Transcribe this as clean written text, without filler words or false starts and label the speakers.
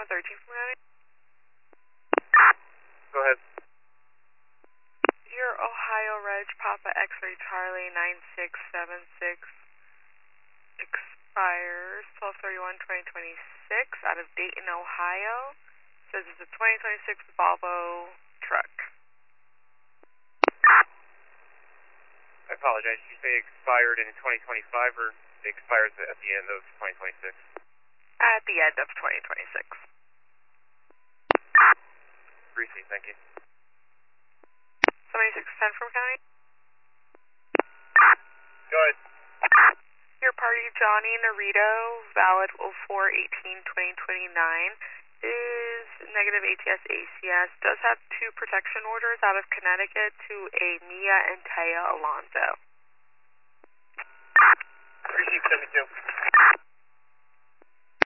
Speaker 1: 113 from County.
Speaker 2: Go ahead.
Speaker 1: Your Ohio Reg Papa X-Ray Charlie 9676 expires 12/31/2026 out of Dayton, Ohio. Says it's a 2026 Volvo truck.
Speaker 2: I apologize. Did you say expired in 2025 or it expires at the end of 2026?
Speaker 1: At the end of 2026.
Speaker 2: Greasy, thank you.
Speaker 1: 7610 from County.
Speaker 2: Go ahead.
Speaker 1: Your party Johnny Narito, valid 04/18/2029, is negative ATS ACS, does have 2 protection orders out of Connecticut to a Mia and Taya Alonso.
Speaker 2: Receive 72.